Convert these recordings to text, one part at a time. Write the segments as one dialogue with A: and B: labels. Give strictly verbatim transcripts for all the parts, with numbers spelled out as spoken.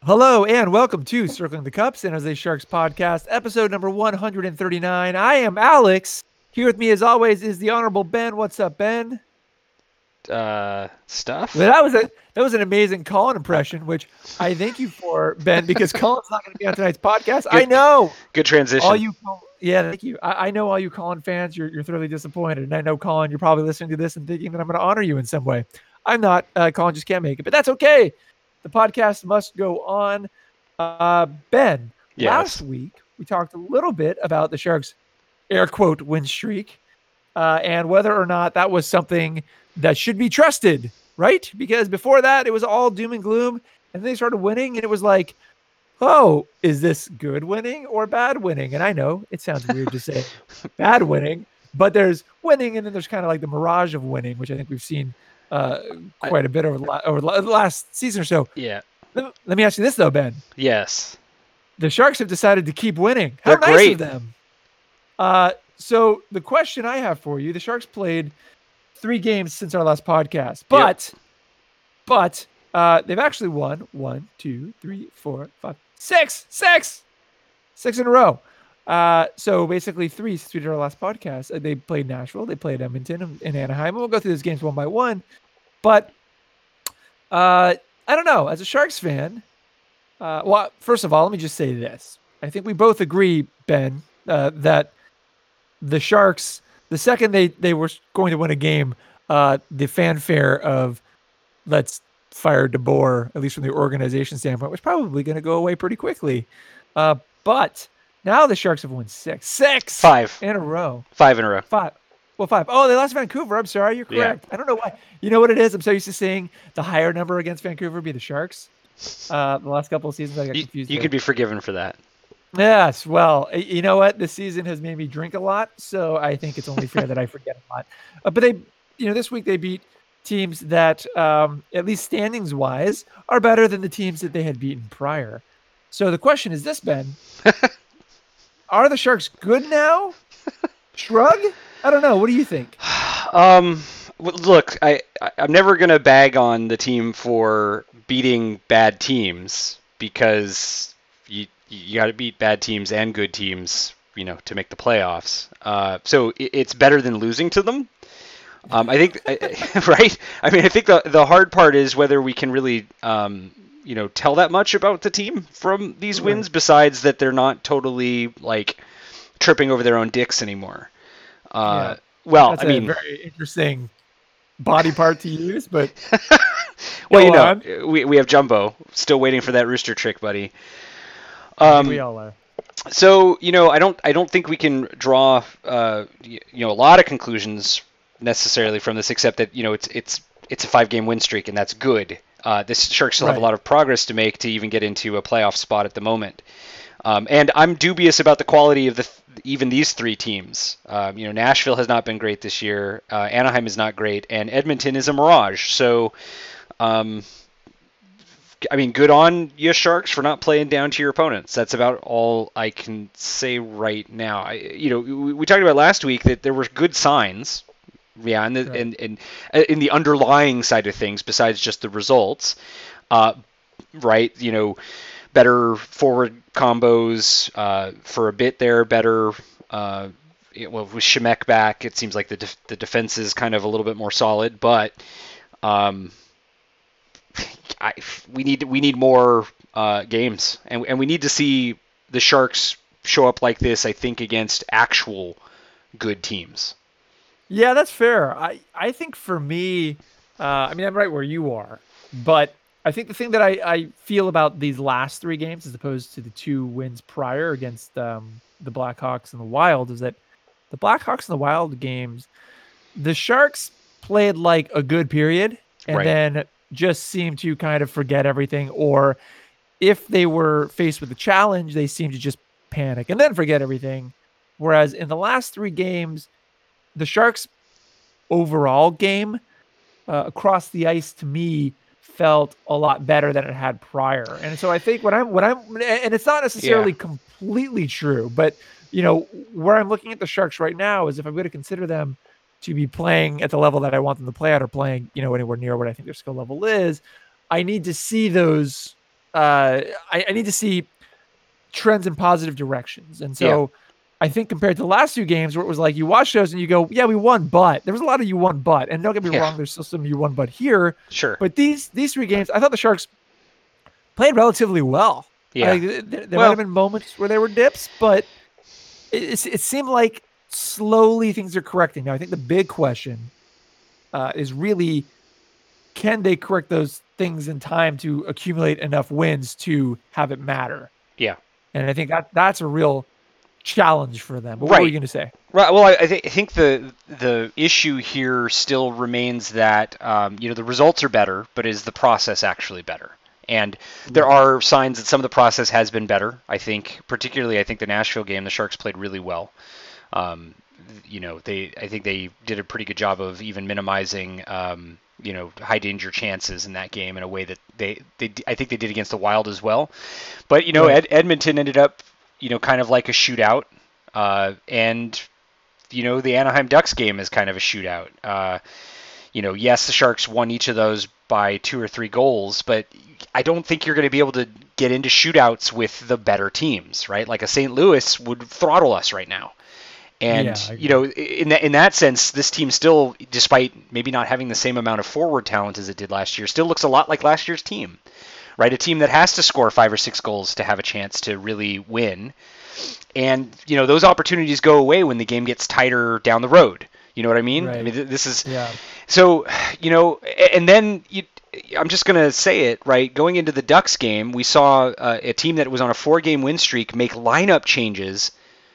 A: Hello and welcome to Circling the Cup, San Jose Sharks podcast, episode number one hundred thirty-nine. I am Alex. Here with me, as always, is the Honorable Ben. What's up, Ben?
B: Uh, stuff.
A: Well, that was a that was an amazing Colin impression, which I thank you for, Ben, because Colin's not going to be on tonight's podcast.
B: Good,
A: I know
B: Good transition.
A: all you. Yeah, thank you. I, I know all you Colin fans. You're you're thoroughly disappointed, and I know Colin. You're probably listening to this and thinking that I'm going to honor you in some way. I'm not. Uh, Colin just can't make it, but that's okay. The podcast must go on. Uh, Ben,
B: Yes.
A: last week we talked a little bit about the Sharks' air quote win streak uh, and whether or not that was something that should be trusted, right? Because before that, it was all doom and gloom, and then they started winning, and it was like, oh, is this good winning or bad winning? And I know it sounds weird to say bad winning, but there's winning, and then there's kind of like the mirage of winning, which I think we've seen uh, quite a bit over the, la- over the last season or so.
B: Yeah.
A: Let, let me ask you this, though, Ben.
B: Yes.
A: The Sharks have decided to keep winning. How
B: They're
A: nice
B: great.
A: of them. Uh, so the question I have for you, the Sharks played three games since our last podcast, but, yep. but uh, they've actually won one, two, three, four, five, six, six, six in a row. Uh, so basically three since we did our last podcast. Uh, they played Nashville, they played Edmonton and, and Anaheim. And we'll go through those games one by one. But uh, I don't know. As a Sharks fan, uh, well, first of all, let me just say this. I think we both agree, Ben, uh, that the Sharks, the second they, they were going to win a game, uh, the fanfare of let's fire DeBoer, at least from the organization standpoint, was probably going to go away pretty quickly. Uh, but now the Sharks have won six. Six!
B: Five.
A: In a row.
B: Five in a row.
A: Five. Well, five. Oh, they lost Vancouver. I'm sorry. You're correct. Yeah. I don't know why. You know what it is? I'm so used to seeing the higher number against Vancouver be the Sharks. Uh, the last couple of seasons, I got confused.
B: You, you could be forgiven for that.
A: Yes. Well, you know what? This season has made me drink a lot, so I think it's only fair that I forget a lot. Uh, but they, you know, this week they beat teams that, um, at least standings-wise, are better than the teams that they had beaten prior. So the question is this, Ben. Are the Sharks good now? Shrug? I don't know. What do you think?
B: Um, look, I, I'm never going to bag on the team for beating bad teams because you you got to beat bad teams and good teams, you know, to make the playoffs. Uh, so it, it's better than losing to them. Um, I think, right? I mean, I think the the hard part is whether we can really, um, you know, tell that much about the team from these
A: Right.
B: wins, besides that they're not totally like tripping over their own dicks anymore. Uh,
A: Yeah.
B: well,
A: That's
B: I mean,
A: a very interesting body part to use, but
B: well,
A: go
B: you know,
A: on.
B: we we have Jumbo still waiting for that rooster trick, buddy.
A: I think
B: Um,
A: we all are.
B: so you know, I don't I don't think we can draw uh, y- you know, a lot of conclusions necessarily from this, except that, you know, it's it's it's a five game win streak, and that's good. Uh, this Sharks still have a
A: Right.
B: lot of progress to make to even get into a playoff spot at the moment. Um, and I'm dubious about the quality of the even these three teams. Um, you know, Nashville has not been great this year. Uh, Anaheim is not great, and Edmonton is a mirage. So, um, I mean, good on you Sharks for not playing down to your opponents. That's about all I can say right now. I, you know, we, we talked about last week that there were good signs. Yeah, and, the,
A: Right.
B: and, and in the underlying side of things, besides just the results, uh, right? You know, better forward combos uh, for a bit there. Better, uh, it, well, with Shemek back, it seems like the def- the defense is kind of a little bit more solid. But um, I, we need we need more uh, games, and and we need to see the Sharks show up like this. I think against actual good teams.
A: Yeah, that's fair. I, I think for me, uh, I mean, I'm right where you are, but I think the thing that I, I feel about these last three games, as opposed to the two wins prior against um, the Blackhawks and the Wild, is that the Blackhawks and the Wild games, the Sharks played like a good period and
B: Right.
A: then just seemed to kind of forget everything, or if they were faced with a challenge, they seemed to just panic and then forget everything. Whereas in the last three games, the Sharks' overall game uh, across the ice, to me, felt a lot better than it had prior. And so I think when I'm when I'm and it's not necessarily
B: Yeah.
A: completely true, but you know, where I'm looking at the Sharks right now is if I'm going to consider them to be playing at the level that I want them to play at, or playing, you know, anywhere near what I think their skill level is, I need to see those uh, I, I need to see trends in positive directions. And so yeah. I think compared to the last two games where it was like you watch those and you go, yeah, we won, but there was a lot of you won, but, and don't get me yeah. wrong, there's still some you won, but here.
B: Sure.
A: But these these three games, I thought the Sharks played relatively well.
B: Yeah.
A: Like, there there
B: well,
A: might have been moments where there were dips, but it, it seemed like slowly things are correcting. Now, I think the big question uh, is really, can they correct those things in time to accumulate enough wins to have it matter?
B: Yeah.
A: And I think that that's a real challenge for them. But what
B: right.
A: were you going to say?
B: Right. Well, I, I, th- I think the the issue here still remains that um, you know the results are better, but is the process actually better? And there are signs that some of the process has been better. I think, particularly, I think the Nashville game, the Sharks played really well. Um, you know, they I think they did a pretty good job of even minimizing um, you know high danger chances in that game in a way that they they I think they did against the Wild as well. But you know,
A: right.
B: Ed, Edmonton ended up you know kind of like a shootout, uh, and you know the Anaheim Ducks game is kind of a shootout. Uh, you know, yes, the Sharks won each of those by two or three goals, but I don't think you're going to be able to get into shootouts with the better teams, right? Like a Saint Louis would throttle us right now. And,
A: yeah,
B: you know, in that, in that sense, this team still, despite maybe not having the same amount of forward talent as it did last year, still looks a lot like last year's team, right? A team that has to score five or six goals to have a chance to really win. And, you know, those opportunities go away when the game gets tighter down the road. You know what I mean?
A: Right.
B: I mean, this is
A: yeah.
B: So, you know, and then you, I'm just going to say it, right? Going into the Ducks game, we saw uh, a team that was on a four-game win streak make lineup changes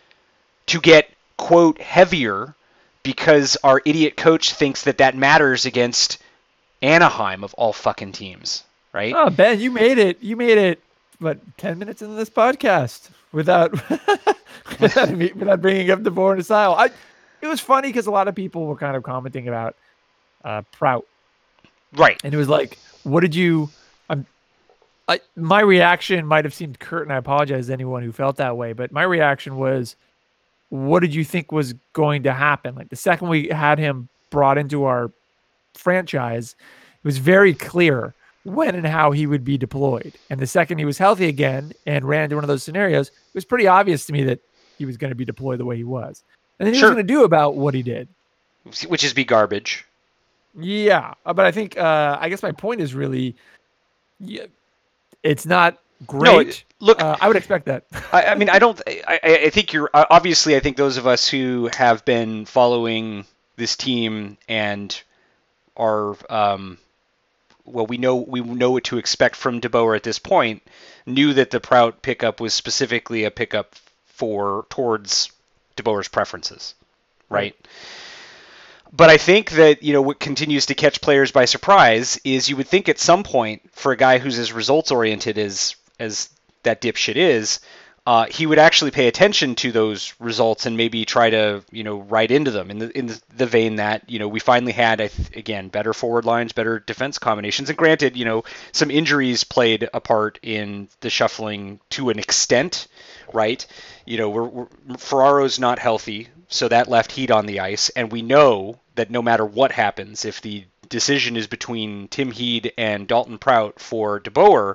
B: to get, quote, heavier because our idiot coach thinks that that matters against Anaheim of all fucking teams, right?
A: Oh, Ben, you made it. You made it, what, ten minutes into this podcast without without, without bringing up DeBoer and Asile. I It was funny because a lot of people were kind of commenting about uh, Prout.
B: Right.
A: And it was like, what did you... I'm, I, my reaction might have seemed curt, and I apologize to anyone who felt that way, but my reaction was, what did you think was going to happen? Like the second we had him brought into our franchise, it was very clear when and how he would be deployed. And the second he was healthy again and ran into one of those scenarios, it was pretty obvious to me that he was going to be deployed the way he was. And then he
B: sure.
A: was going to do about what he did.
B: Which is be garbage.
A: Yeah. But I think, uh, I guess my point is really, yeah, it's not great.
B: No, look,
A: uh, I would expect that.
B: I, I mean, I don't, I, I think you're, obviously, I think those of us who have been following this team and are, um, well, we know, we know what to expect from DeBoer at this point, knew that the Prout pickup was specifically a pickup for, towards DeBoer's preferences, right? right? But I think that, you know, what continues to catch players by surprise is you would think at some point, for a guy who's as results-oriented as as that dipshit is, uh, he would actually pay attention to those results and maybe try to, you know, write into them in the in the, the vein that, you know, we finally had, again, better forward lines, better defense combinations. And granted, you know, some injuries played a part in the shuffling to an extent, right? You know, we're, we're, Ferraro's not healthy, so that left Heat on the ice. And we know that no matter what happens, if the decision is between Tim Heed and Dalton Prout for DeBoer,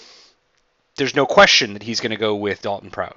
B: there's no question that he's going to go with Dalton Prout.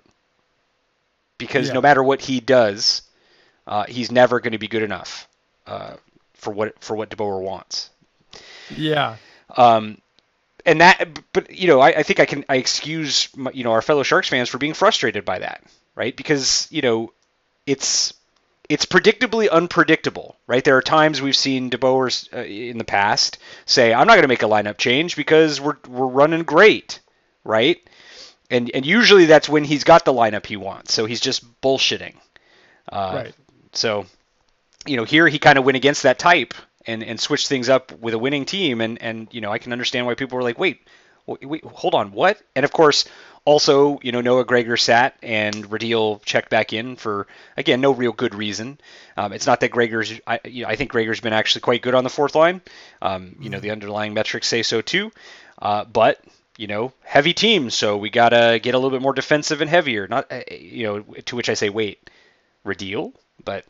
B: Because yeah. no matter what he does, uh, he's never going to be good enough uh, for what for what DeBoer wants.
A: Yeah.
B: Um, and that, but you know, I, I think I can I excuse my, you know our fellow Sharks fans for being frustrated by that, right? Because you know, it's it's predictably unpredictable, right? There are times we've seen DeBoer uh, in the past say, "I'm not going to make a lineup change because we're we're running great." Right? And and usually that's when he's got the lineup he wants. So he's just bullshitting. Uh,
A: right.
B: So, you know, here he kind of went against that type and, and switched things up with a winning team. And, and, you know, I can understand why people were like, wait, wait, wait hold on, what? And, of course, also, you know, Noah Gregor sat and Radil checked back in for, again, no real good reason. Um, it's not that Gregor's, I, you know, I think Gregor's been actually quite good on the fourth line. Um, you know, the underlying metrics say so too. Uh, but... you know, heavy team, so we gotta get a little bit more defensive and heavier. Not, you know, to which I say, wait, Radil? But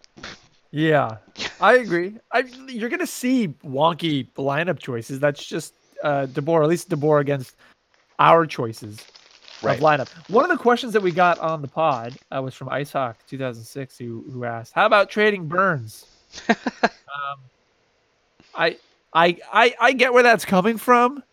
A: yeah, I agree. I you're gonna see wonky lineup choices. That's just uh, DeBoer, at least DeBoer against our choices
B: Right.
A: of lineup. One of the questions that we got on the pod uh, was from IceHawk two thousand six, who who asked, "How about trading Burns?" um, I I I I get where that's coming from.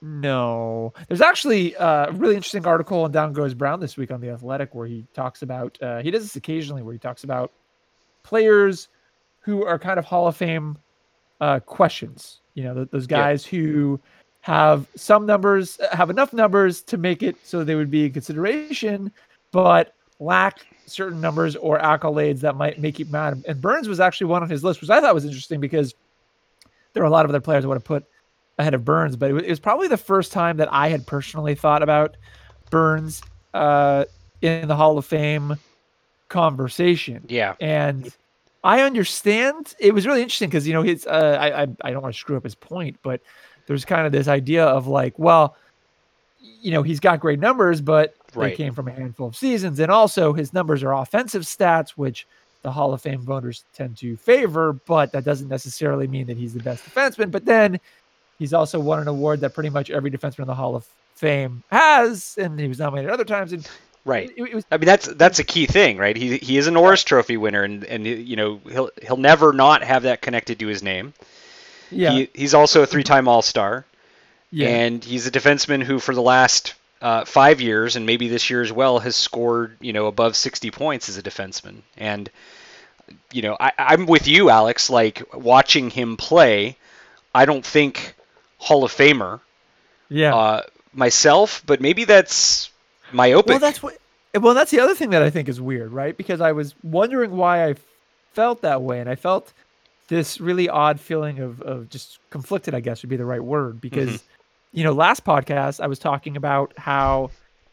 A: No, there's actually a really interesting article on Down Goes Brown this week on The Athletic where he talks about uh, he does this occasionally where he talks about players who are kind of Hall of Fame uh, questions. You know, th- those guys yeah. who have some numbers, have enough numbers to make it so they would be in consideration, but lack certain numbers or accolades that might make you mad. And Burns was actually one on his list, which I thought was interesting because there are a lot of other players I would have put ahead of Burns, but it was, it was probably the first time that I had personally thought about Burns uh, in the Hall of Fame conversation.
B: Yeah.
A: And I understand. It was really interesting because, you know, his, uh, I, I, I don't want to screw up his point, but there's kind of this idea of like, well, you know, he's got great numbers, but right. they came from a handful of seasons. And also his numbers are offensive stats, which the Hall of Fame voters tend to favor, but that doesn't necessarily mean that he's the best defenseman. But then he's also won an award that pretty much every defenseman in the Hall of Fame has, and he was nominated other times. And
B: right.
A: It, it was,
B: I mean, that's that's a key thing, right? He he is a Norris Trophy winner, and and you know he'll he'll never not have that connected to his name.
A: Yeah.
B: He, he's also a three-time All-Star.
A: Yeah.
B: And he's a defenseman who, for the last uh, five years, and maybe this year as well, has scored, you know, above sixty points as a defenseman. And, you know, I, I'm with you, Alex. Like, watching him play, I don't think Hall of Famer.
A: Yeah.
B: Uh, myself, but maybe that's myopic.
A: Well, that's what. Well, that's the other thing that I think is weird, right? Because I was wondering why I felt that way, and I felt this really odd feeling of of just conflicted, I guess would be the right word, because. Mm-hmm. You know, last podcast I was talking about how,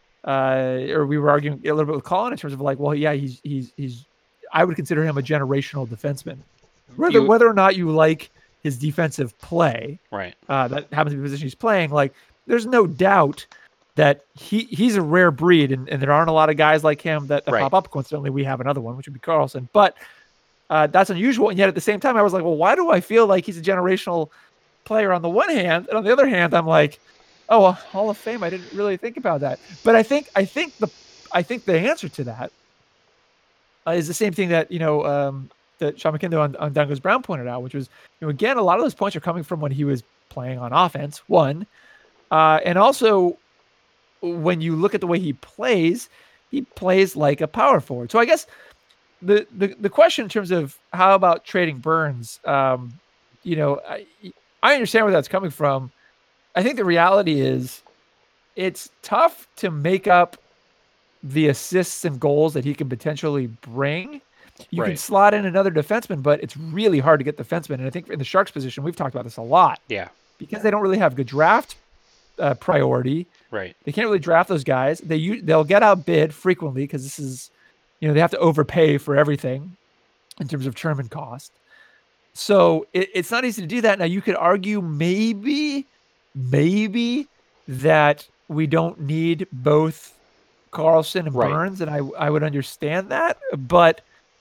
A: uh, or we were arguing a little bit with Colin in terms of like, well, yeah, he's he's he's. I would consider him a generational defenseman, whether you, whether or not you like his defensive play,
B: right?
A: Uh, that happens to be the position he's playing. Like, there's no doubt that he he's a rare breed, and, and there aren't a lot of guys like him that, that right. pop up. Coincidentally, we have another one, which would be Carlson, but uh, that's unusual. And yet at the same time, I was like, well, why do I feel like he's a generational player on the one hand, and on the other hand, I'm like, oh, well, Hall of Fame. I didn't really think about that, but I think I think the I think the answer to that uh, is the same thing that you know um, that Sean McKinney on, on Down Goes Brown pointed out, which was you know again a lot of those points are coming from when he was playing on offense. One, uh, and also when you look at the way he plays, he plays like a power forward. So I guess the the the question in terms of how about trading Burns, um, you know. I, I understand where that's coming from. I think the reality is it's tough to make up the assists and goals that he can potentially bring. You right. can slot in another defenseman, but it's really hard to get defensemen. And I think in the Sharks position, we've talked about this a lot.
B: Yeah.
A: Because they don't really have good draft uh, priority.
B: Right.
A: They can't really draft those guys. They, they'll get outbid frequently because this is, you know, they have to overpay for everything in terms of term and cost. So it, it's not easy to do that. Now you could argue maybe, maybe that we don't need both Carlson and
B: right.
A: Burns, and I I would understand that. But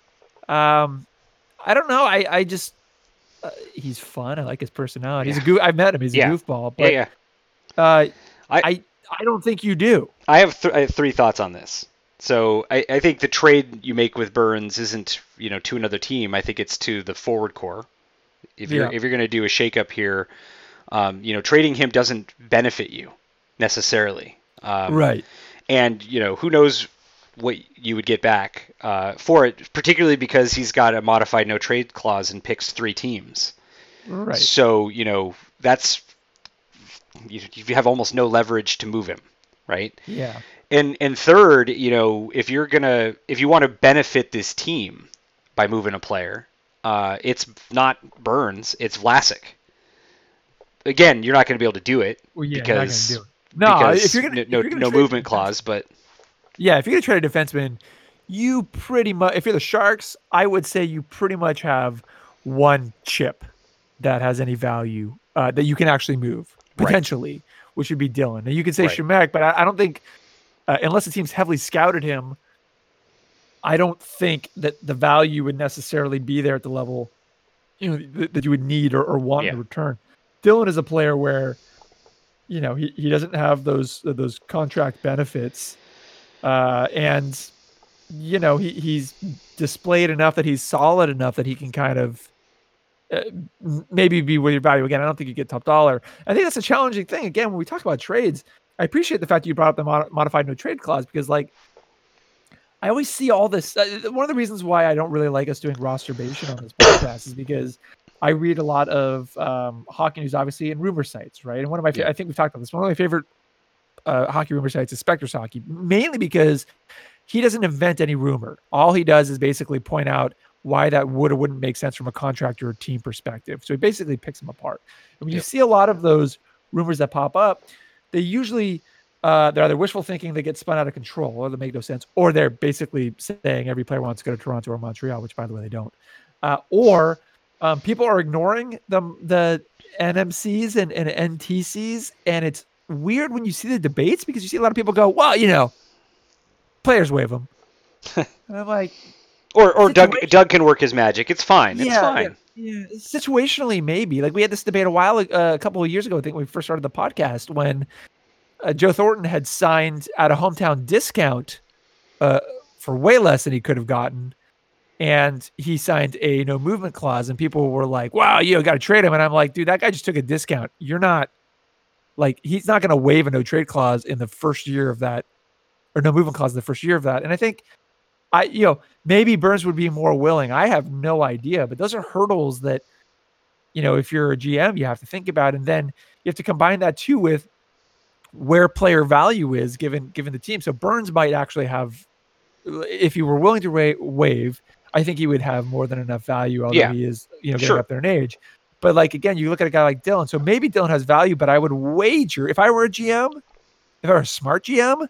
A: um, I don't know. I I just uh, he's fun. I like his personality. Yeah. He's a goof. I met him. He's
B: yeah.
A: a goofball. But,
B: yeah,
A: yeah. Uh, I, I I don't think you do.
B: I have, th- I have three thoughts on this. So I, I think the trade you make with Burns isn't, you know, to another team. I think it's to the forward core. If you're yeah. if you're going to do a shakeup here, um, you know, trading him doesn't benefit you necessarily. Um,
A: right.
B: And you know, who knows what you would get back uh, for it, particularly because he's got a modified no trade clause and picks three teams.
A: Right.
B: So you know that's you, you have almost no leverage to move him, right?
A: Yeah.
B: And and third, you know, if you're gonna if you want to benefit this team by moving a player, uh, it's not Burns, it's Vlasic. Again, you're not going to be able to do it
A: well, yeah,
B: because
A: do it. no,
B: because
A: if you're gonna,
B: no
A: if you're gonna
B: no movement clause. But
A: yeah, if you're gonna trade a defenseman, you pretty much if you're the Sharks, I would say you pretty much have one chip that has any value uh, that you can actually move potentially, right. which would be Dylan. And you can say right. Shemek, but I, I don't think. Uh, unless the team's heavily scouted him, I don't think that the value would necessarily be there at the level, you know, th- that you would need or, or want
B: yeah.
A: in return. Dylan is a player where you know, he, he doesn't have those those contract benefits, uh, and you know he he's displayed enough that he's solid enough that he can kind of uh, maybe be with your value again. I don't think you get top dollar. I think that's a challenging thing. Again, when we talk about trades, I appreciate the fact that you brought up the mod- modified no trade clause because, like, I always see all this. Uh, one of the reasons why I don't really like us doing rosterbation on this podcast is because I read a lot of um, hockey news, obviously, and rumor sites, right? And one of my, fa-
B: Yeah.
A: I think we've talked about this. One of my favorite uh, hockey rumor sites is Spectre's Hockey, mainly because he doesn't invent any rumor. All he does is basically point out why that would or wouldn't make sense from a contractor or team perspective. So he basically picks them apart. And when
B: Yep.
A: you see a lot of those rumors that pop up, they usually uh, they're either wishful thinking, they get spun out of control, or they make no sense, or they're basically saying every player wants to go to Toronto or Montreal, which, by the way, they don't. Uh, or um, people are ignoring the the N M Cs and, and N T Cs, and it's weird when you see the debates because you see a lot of people go, well, you know, players waive them. And I'm like,
B: Or or Doug
A: situation-
B: Doug can work his magic. It's fine. It's
A: Yeah,
B: fine.
A: yeah, situationally, maybe. Like we had this debate a while, uh, a couple of years ago. I think when we first started the podcast when uh, Joe Thornton had signed at a hometown discount uh, for way less than he could have gotten, and he signed a no movement clause, and people were like, "Wow, you got to trade him." And I'm like, "Dude, that guy just took a discount. You're not like he's not going to waive a no trade clause in the first year of that, or no movement clause in the first year of that." And I think I, you know, maybe Burns would be more willing. I have no idea, but those are hurdles that, you know, if you're a G M, you have to think about. And then you have to combine that too with where player value is given, given the team. So Burns might actually have, if he were willing to wa- waive, I think he would have more than enough value, although
B: Yeah.
A: he is, you know, getting
B: Sure.
A: up there in age. But like, again, you look at a guy like Dylan. So maybe Dylan has value, but I would wager if I were a G M, if I were a smart G M,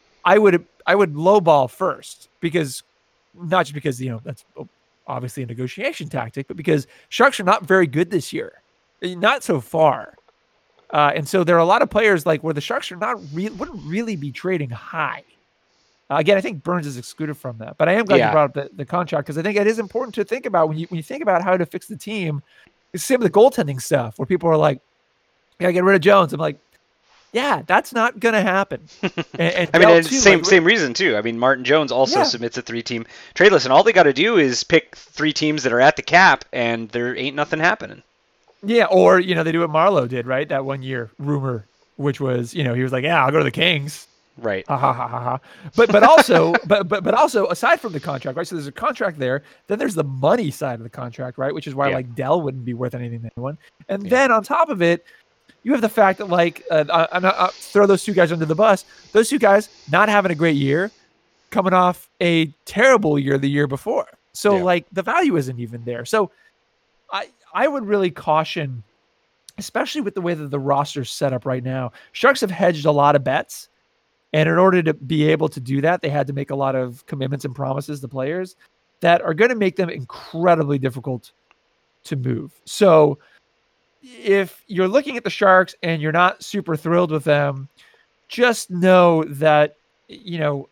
A: I would I would lowball first because not just because, you know, that's obviously a negotiation tactic, but because Sharks are not very good this year, not so far. Uh, and so there are a lot of players like where the Sharks are not re- wouldn't really be trading high. Uh, again, I think Burns is excluded from that, but I am glad
B: Yeah.
A: you brought up the, the contract because I think it is important to think about when you when you think about how to fix the team. It's the same with the goaltending stuff where people are like, "Yeah, get rid of Jones." I'm like, yeah, that's not going to happen. And, and
B: I mean,
A: Dell
B: it's
A: too,
B: same
A: like,
B: same reason too. I mean, Martin Jones also
A: Yeah.
B: submits a three-team trade list, and all they got to do is pick three teams that are at the cap, and there ain't nothing happening.
A: Yeah, or, you know, they do what Marlowe did, right? That one year rumor, which was, you know, he was like, yeah, I'll go to the Kings.
B: Right.
A: Ha ha ha ha ha. But but also but but but also aside from the contract, right? So there's a contract there. Then there's the money side of the contract, right? Which is why
B: Yeah.
A: like Dell wouldn't be worth anything to anyone. And
B: Yeah.
A: then on top of it, you have the fact that like uh, I, I'm not, I'll throw those two guys under the bus. Those two guys not having a great year, coming off a terrible year the year before. So
B: Yeah.
A: like the value isn't even there. So I I would really caution, especially with the way that the roster's set up right now. Sharks have hedged a lot of bets. And in order to be able to do that, they had to make a lot of commitments and promises to players that are going to make them incredibly difficult to move. So if you're looking at the Sharks and you're not super thrilled with them, just know that, you know,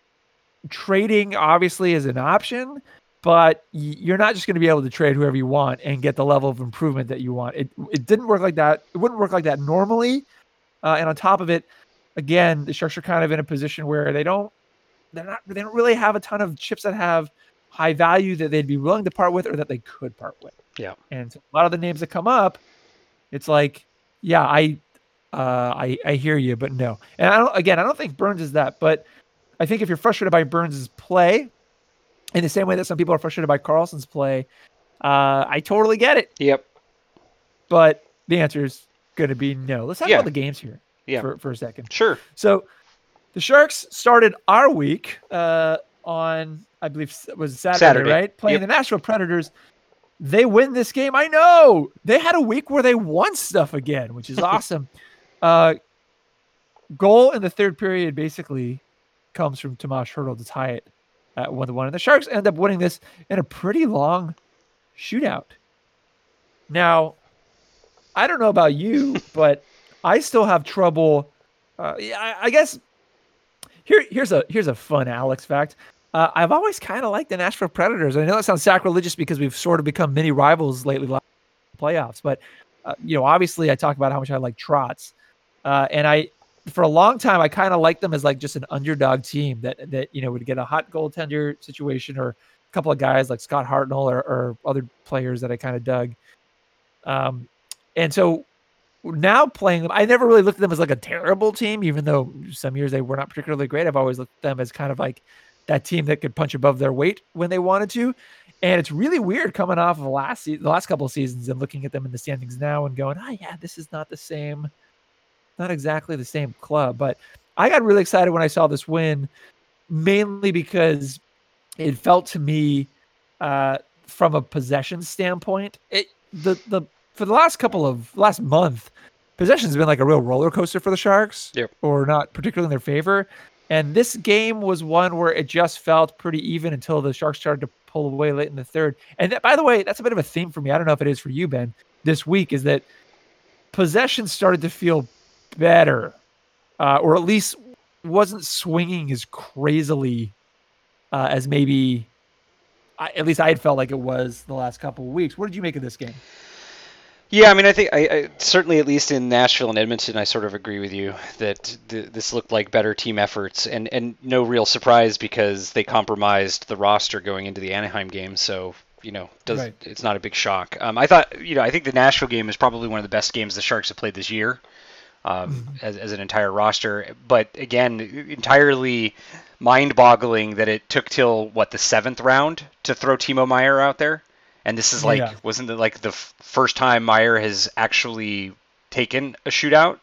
A: trading obviously is an option, but you're not just going to be able to trade whoever you want and get the level of improvement that you want. It it didn't work like that. It wouldn't work like that normally. Uh, and on top of it, again, the Sharks are kind of in a position where they don't, they're not, they don't really have a ton of chips that have high value that they'd be willing to part with or that they could part with.
B: Yeah.
A: And so a lot of the names that come up, it's like, yeah, I, uh, I, I hear you, but no. And I don't, again, I don't think Burns is that, but I think if you're frustrated by Burns's play in the same way that some people are frustrated by Carlson's play, uh, I totally get it.
B: Yep.
A: But the answer is going to be no. Let's talk
B: Yeah.
A: about the games here
B: Yeah.
A: for, for a second.
B: Sure.
A: So the Sharks started our week uh, on, I believe, it was Saturday,
B: Saturday.
A: right? Playing
B: Yep.
A: the Nashville Predators. They win this game. I know. They had a week where they won stuff again, which is awesome. uh, goal in the third period basically comes from Tomas Hertl to tie it at one to one. And the Sharks end up winning this in a pretty long shootout. Now, I don't know about you, but I still have trouble. Uh, yeah, I, I guess here here's a here's a fun Alex fact. Uh, I've always kind of liked the Nashville Predators. I know that sounds sacrilegious because we've sort of become mini rivals lately, like playoffs. But uh, you know, obviously, I talk about how much I like Trotz. Uh, and I, for a long time, I kind of liked them as like just an underdog team that, that, you know, would get a hot goaltender situation or a couple of guys like Scott Hartnell or, or other players that I kind of dug. Um, and so now playing them, I never really looked at them as like a terrible team, even though some years they were not particularly great. I've always looked at them as kind of like that team that could punch above their weight when they wanted to. And it's really weird coming off of the last se- the last couple of seasons and looking at them in the standings now and going, oh yeah, this is not the same, not exactly the same club. But I got really excited when I saw this win, mainly because it felt to me uh, from a possession standpoint, it the the for the last couple of last month, possession has been like a real roller coaster for the Sharks,
B: Yep.
A: or not particularly in their favor. And this game was one where it just felt pretty even until the Sharks started to pull away late in the third. And that, by the way, that's a bit of a theme for me. I don't know if it is for you, Ben, this week, is that possession started to feel better, uh, or at least wasn't swinging as crazily uh, as maybe, I, at least I had felt like it was the last couple of weeks. What did you make of this game?
B: Yeah, I mean, I think I, I certainly, at least in Nashville and Edmonton, I sort of agree with you that th- this looked like better team efforts, and, and no real surprise because they compromised the roster going into the Anaheim game. So, you know, does, right. It's not a big shock. Um, I thought, you know, I think the Nashville game is probably one of the best games the Sharks have played this year, um, mm-hmm. as, as an entire roster. But again, entirely mind-boggling that it took till what the seventh round to throw Timo Meier out there. And this is like, yeah. wasn't it like the f- first time Meier has actually taken a shootout?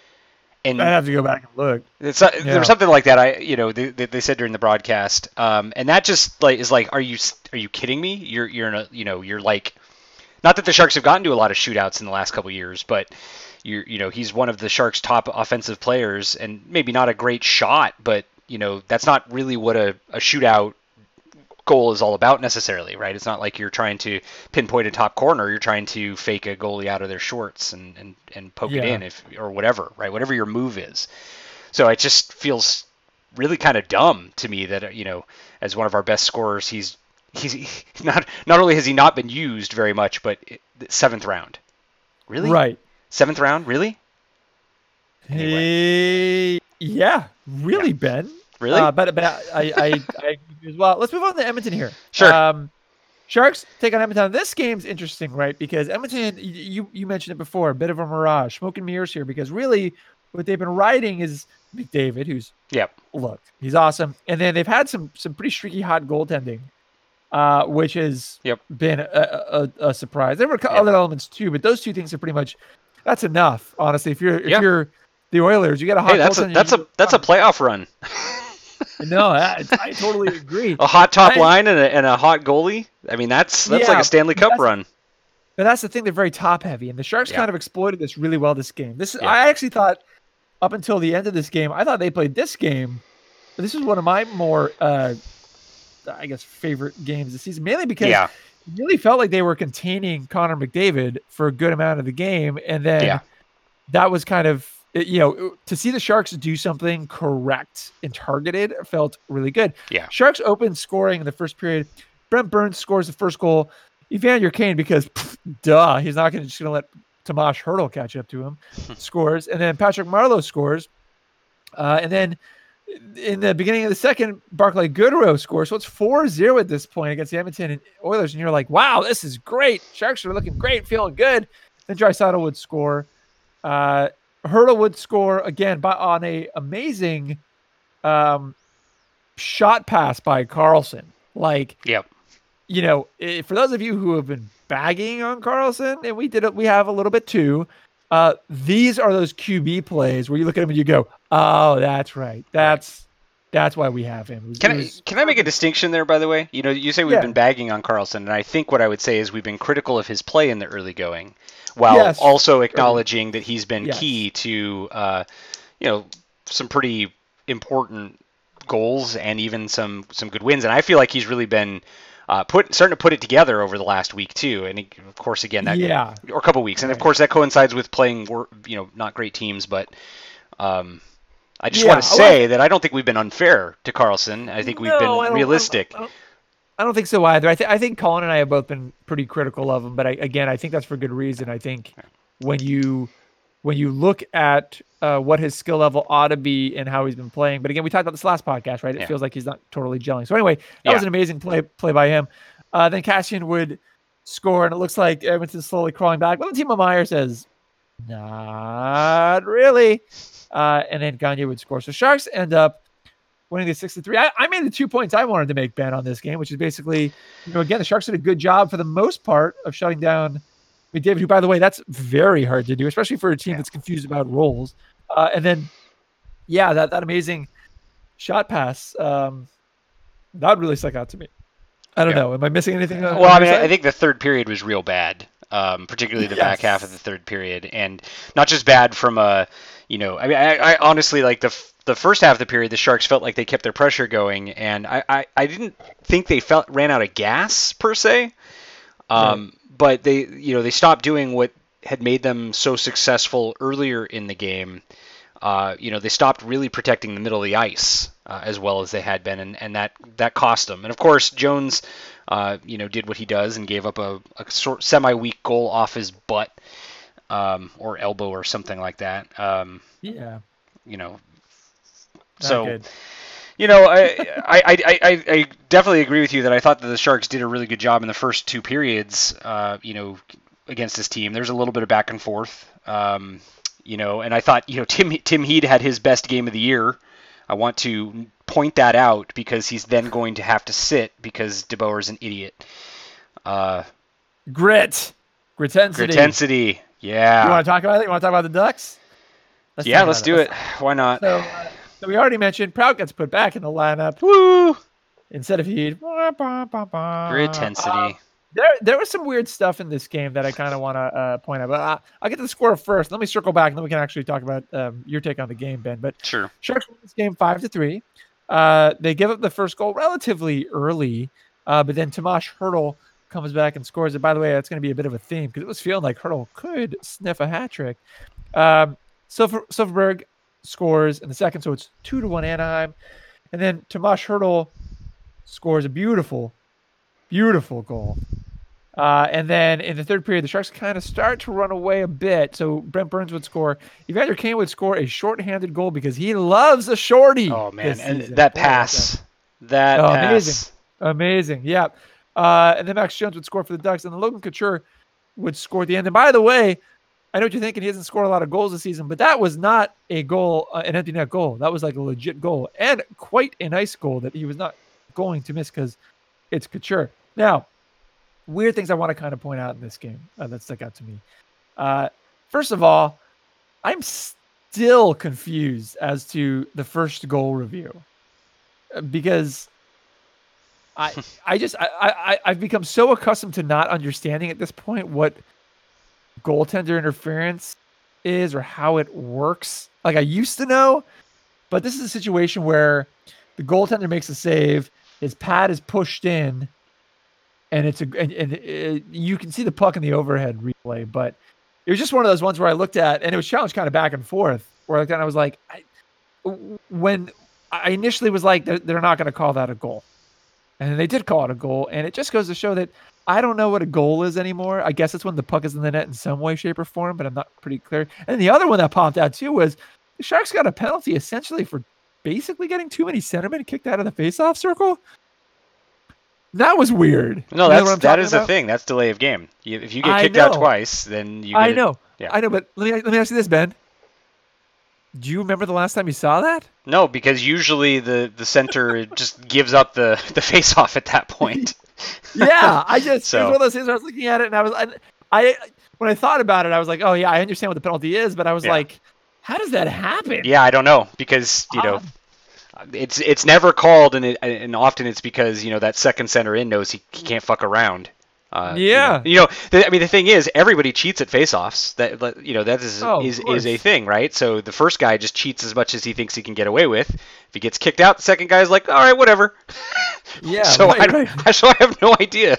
B: And
A: I have to go back and look.
B: It's uh, yeah. There was something like that. I, you know, they, they said during the broadcast, um, and that just like is like, are you are you kidding me? You're you're in a, you know, you're like, not that the Sharks have gotten to a lot of shootouts in the last couple of years, but you're you know he's one of the Sharks' top offensive players, and maybe not a great shot, but you know that's not really what a, a shootout goal is all about necessarily, right? It's not like you're trying to pinpoint a top corner. You're trying to fake a goalie out of their shorts and, and, and poke yeah. it in, if or whatever, right? Whatever your move is. So it just feels really kind of dumb to me that, you know, as one of our best scorers, he's he's not not only has he not been used very much, but it, seventh round, really,
A: right?
B: Seventh round, really?
A: Anyway. Hey, yeah, really, yeah. Ben.
B: Really?
A: Uh, but but I, I, I, I as well. Let's move on to Edmonton here.
B: Sure.
A: Um, Sharks take on Edmonton. This game's interesting, right? Because Edmonton, you you mentioned it before, a bit of a mirage, smoke and mirrors here. Because really, what they've been riding is McDavid, who's
B: yep.
A: look, he's awesome, and then they've had some some pretty streaky hot goaltending, uh, which has
B: yep.
A: been a, a, a surprise. There were yep. other elements too, but those two things are pretty much that's enough. Honestly, if you're if yep. you're the Oilers, you got a hot.
B: Hey, that's a that's a that's a playoff run.
A: No, I, I totally agree.
B: A hot top
A: I,
B: line and a, and a hot goalie. I mean, that's that's yeah, like a Stanley Cup run.
A: But that's the thing; they're very top heavy, and the Sharks yeah. kind of exploited this really well. This game. This
B: yeah.
A: I actually thought up until the end of this game, I thought they played this game. But this is one of my more, uh, I guess, favorite games this season, mainly because
B: yeah.
A: it really felt like they were containing Connor McDavid for a good amount of the game, and then
B: yeah.
A: that was kind of. You know, to see the Sharks do something correct and targeted felt really good.
B: Yeah.
A: Sharks open scoring in the first period. Brent Burns scores the first goal. Evander Kane, because pff, duh, he's not going to just going to let Tomas Hertl catch up to him. Scores, and then Patrick Marleau scores, uh, and then in the beginning of the second, Barclay Goodrow scores. So it's four zero at this point against the Edmonton and Oilers, and you're like, wow, this is great. Sharks are looking great, feeling good. Then Draisaitl would score. Uh, Hertl would score again by, on a amazing um, shot pass by Karlsson. Like,
B: yep.
A: you know, if, for those of you who have been bagging on Karlsson, and we did it, we have a little bit too. Uh, these are those Q B plays where you look at him and you go, "Oh, that's right. That's that's why we have him." It was,
B: can
A: it
B: I
A: was,
B: can I make a distinction there? By the way, you know, you say we've
A: yeah.
B: been bagging on Karlsson, and I think what I would say is we've been critical of his play in the early going, while
A: yes.
B: also acknowledging that he's been
A: yes.
B: key to, uh, you know, some pretty important goals and even some some good wins. And I feel like he's really been uh, put starting to put it together over the last week too. And he, of course, again, that
A: yeah.
B: or a couple weeks, and of course that coincides with playing, you know, not great teams. But um, I just
A: yeah.
B: want to say that I don't think we've been unfair to Karlsson. I think we've
A: no,
B: been realistic.
A: I don't, I don't, I don't think so either. I, th- I think Colin and I have both been pretty critical of him, but I, again, I think that's for good reason. I think when you when you look at uh, what his skill level ought to be and how he's been playing. But again, we talked about this last podcast, right? It
B: Yeah.
A: feels like he's not totally gelling. So anyway, that
B: Yeah.
A: was an amazing play play by him. Uh, then Cassian would score, and it looks like Edmonton's slowly crawling back. But then Timo Meier says, not really. Uh, and then Gagne would score. So Sharks end up winning the six to three. I, I made the two points I wanted to make, Ben, on this game, which is basically, you know, again, the Sharks did a good job for the most part of shutting down McDavid, who, by the way, that's very hard to do, especially for a team
B: Yeah.
A: that's confused about roles. Uh, and then, yeah, that, that amazing shot pass, um, that really stuck out to me. I don't
B: Yeah.
A: know. Am I missing anything? on-
B: Well,
A: on
B: I
A: your
B: mean,
A: side?
B: I think the third period was real bad, um, particularly the back half of the
A: Yes.
B: third period, and not just bad from a, you know, I mean, I, I honestly like the f- the first half of the period, the Sharks felt like they kept their pressure going, and I, I, I didn't think they felt ran out of gas per se, um, but they, you know, they stopped doing what had made them so successful earlier in the game. Uh, you know, they stopped really protecting the middle of the ice uh, as well as they had been, and, and that that cost them. And of course, Jones, uh, you know, did what he does and gave up a, a sort semi-weak goal off his butt um, or elbow or something like that. Um,
A: Yeah.
B: you know,
A: Not
B: so
A: good.
B: you know, I, I, I, I, I definitely agree with you that I thought that the Sharks did a really good job in the first two periods. Uh, you know, against this team, there's a little bit of back and forth. Um, You know, and I thought, you know, Tim Tim Heed had his best game of the year. I want to point that out because he's then going to have to sit because DeBoer's an idiot. Uh,
A: Grit. Gritensity.
B: Gritensity. Yeah.
A: You want to talk about it? You want to talk about the Ducks? Let's
B: yeah,
A: talk
B: let's
A: about
B: do
A: Let's-
B: it. Why not?
A: So, uh, so we already mentioned Prout gets put back in the lineup
B: Woo!
A: instead of Heed.
B: Gritensity.
A: Uh, there, there was some weird stuff in this game that I kind of want to uh, point out. But uh, I'll get to the score first. Let me circle back, and then we can actually talk about um, your take on the game, Ben. But
B: Sure.
A: Sharks win this game five to three. Uh, they give up the first goal relatively early, uh, but then Tomas Hertl comes back and scores it. By the way, that's going to be a bit of a theme because it was feeling like Hertl could sniff a hat trick. Um, Silver, Silverberg scores in the second, so it's two to one Anaheim, and then Tomas Hertl scores a beautiful, beautiful goal. Uh, and then in the third period, the Sharks kind of start to run away a bit. So Brent Burns would score. Evander Kane would score a shorthanded goal because he loves a shorty.
B: Oh man,
A: this
B: and
A: season.
B: that
A: Boy,
B: pass, that
A: Oh,
B: pass.
A: amazing. Amazing. Yeah. Uh, and then Max Jones would score for the Ducks, and then Logan Couture would score at the end. And by the way, I know what you're thinking. He hasn't scored a lot of goals this season, but that was not a goal, uh, an empty net goal. That was like a legit goal and quite a nice goal that he was not going to miss because it's Couture. Now, weird things I want to kind of point out in this game uh, that stuck out to me. Uh, first of all, I'm still confused as to the first goal review uh, because I I just I, I I've become so accustomed to not understanding at this point what goaltender interference is or how it works. Like I used to know, but this is a situation where the goaltender makes a save, his pad is pushed in, and it's a and, and it, you can see the puck in the overhead replay, but it was just one of those ones where I looked at and it was challenged kind of back and forth. Where like, and I was like, I, when I initially was like, they're, they're not going to call that a goal, and they did call it a goal, and it just goes to show that I don't know what a goal is anymore. I guess it's when the puck is in the net in some way, shape, or form, but I'm not pretty clear. And the other one that popped out too was the Sharks got a penalty essentially for basically getting too many centermen kicked out of the faceoff circle. That was weird.
B: No,
A: You know
B: that's
A: what I'm
B: that
A: talking
B: is the
A: about?
B: thing. That's delay of game. You, if you get
A: I
B: kicked out
A: know.
B: twice, then you. Get
A: I
B: it-
A: know.
B: yeah.
A: I know, but let me let me ask you this, Ben. Do you remember the last time you saw that?
B: No, because usually the the center just gives up the the face off at that point.
A: Yeah, I just
B: So-
A: it was one of those things where I was looking at it and I was I, I when I thought about it, I was like, oh yeah, I understand what the penalty is, but I was
B: Yeah.
A: like, how does that happen?
B: Yeah, I don't know because you know. It's it's never called, and it, and often it's because you know that second center in knows he, he can't fuck around. Uh, you
A: Yeah.
B: know, you know the, I mean the thing is everybody cheats at faceoffs. That you know that is
A: Oh, of
B: is, is a
A: course.
B: thing, right? So the first guy just cheats as much as he thinks he can get away with. If he gets kicked out, the second guy's like, all right, whatever.
A: Yeah,
B: so
A: right,
B: I don't,
A: right.
B: so I have no idea.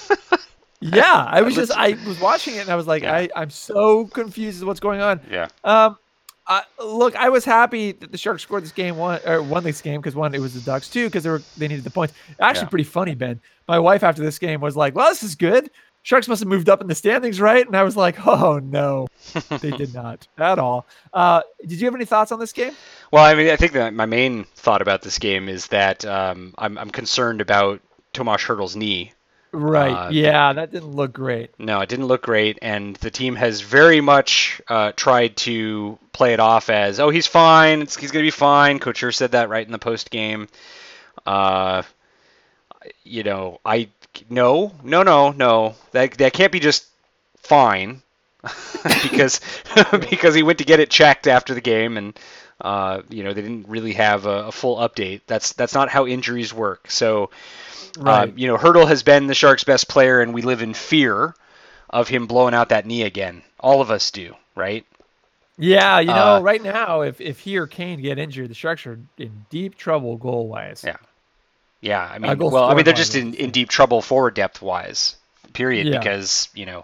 A: Yeah, I was just
B: Let's-
A: I was watching it and I was like,
B: Yeah.
A: I I'm so confused as to what's going on.
B: Yeah.
A: Um, I, look, I was happy that the Sharks scored this game one or won this game because one, it was the Ducks, too, because they were they needed the points. Actually,
B: Yeah.
A: pretty funny, Ben. My wife after this game was like, "Well, this is good. Sharks must have moved up in the standings, right? And I was like, oh no, they did not at all. Uh, did you have any thoughts on this game?
B: Well, I mean, I think that my main thought about this game is that um, I'm, I'm concerned about Tomas Hertl's knee.
A: Right.
B: Uh,
A: yeah, that didn't look great.
B: No, it didn't look great, and the team has very much uh, tried to play it off as, oh, he's fine, it's, he's going to be fine. Couture said that right in the post game. Uh, you know, I no, no, no, no. That that can't be just fine, because because he went to get it checked after the game, and uh, you know they didn't really have a, a full update. That's that's not how injuries work. So.
A: Right.
B: Um, you know, Hertl has been the Sharks' best player, and we live in fear of him blowing out that knee again. All of us do, right?
A: Yeah, you know,
B: Uh,
A: right now, if, if he or Kane get injured, the Sharks are in deep trouble goal-wise.
B: Yeah. Yeah, I mean,
A: Uh, goal
B: well, I mean, they're
A: scoring-wise,
B: just in,
A: I should
B: in
A: say.
B: deep trouble forward depth-wise, period,
A: Yeah.
B: because, you know,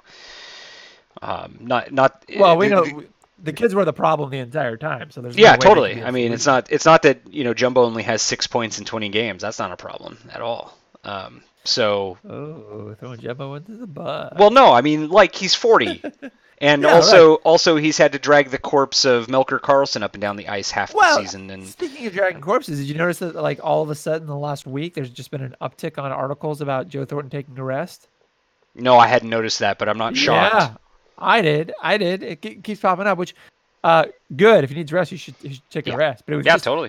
B: um, not... not
A: Well, we
B: the-
A: know
B: the-
A: the kids were the problem the entire time, so there's no
B: yeah,
A: way they
B: totally.
A: can be a
B: I mean, it's
A: solution.
B: not it's not that, you know, Jumbo only has six points in twenty games. That's not a problem at all. Um, so...
A: Oh, throwing Jumbo into the bus.
B: Well, no, I mean, like, he's forty. And
A: Yeah,
B: also, also he's had to drag the corpse of Melker Karlsson up and down the ice half
A: well,
B: the season. And
A: speaking of dragging corpses, did you notice that, like, all of a sudden in the last week, there's just been an uptick on articles about Joe Thornton taking a rest?
B: no, I hadn't noticed that, but I'm not shocked.
A: Yeah, I did. I did. It ke- keeps popping up, which, uh, good. If he needs rest, you should, you should take
B: Yeah.
A: a rest. But it was
B: Yeah,
A: just,
B: totally.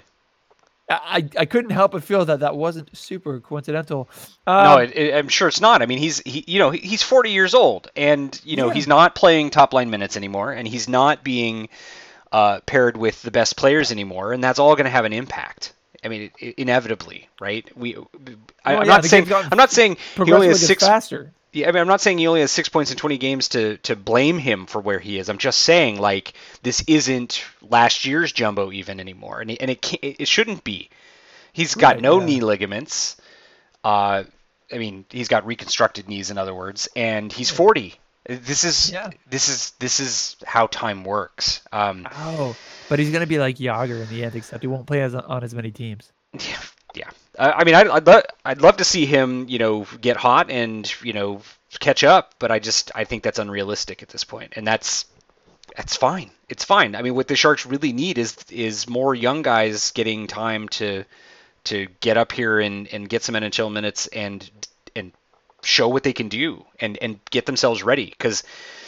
A: I, I couldn't help but feel that that wasn't super coincidental.
B: No,
A: Um,
B: it, it, I'm sure it's not. I mean, he's he, you know, he- he's forty years old, and you know,
A: Yeah.
B: he's not playing top line minutes anymore, and he's not being uh, paired with the best players anymore, and that's all going to have an impact. I mean, it, it, inevitably, right? We, I,
A: Well,
B: I'm
A: yeah,
B: not
A: the
B: saying
A: game's gotten
B: I'm not saying he only
A: progressively
B: has
A: gets
B: six.
A: faster.
B: Yeah, I mean, I'm not saying he only has six points in twenty games to to blame him for where he is. I'm just saying, like, this isn't last year's Jumbo even anymore, and it, and it can't, it shouldn't be. He's got
A: Right,
B: no
A: yeah.
B: knee ligaments. Uh, I mean, he's got reconstructed knees, in other words, and he's forty. This is
A: Yeah.
B: this is this is how time works. Um,
A: Oh, but he's gonna be like Yager in the end, except he won't play as on as many teams.
B: yeah, yeah. Uh, I mean, I'd I'd, lo- I'd love to see him, you know, get hot and you know catch up, but I just I think that's unrealistic at this point, and that's that's fine. It's fine. I mean, what the Sharks really need is is more young guys getting time to to get up here and, and get some N H L minutes and and show what they can do and, and get themselves ready, because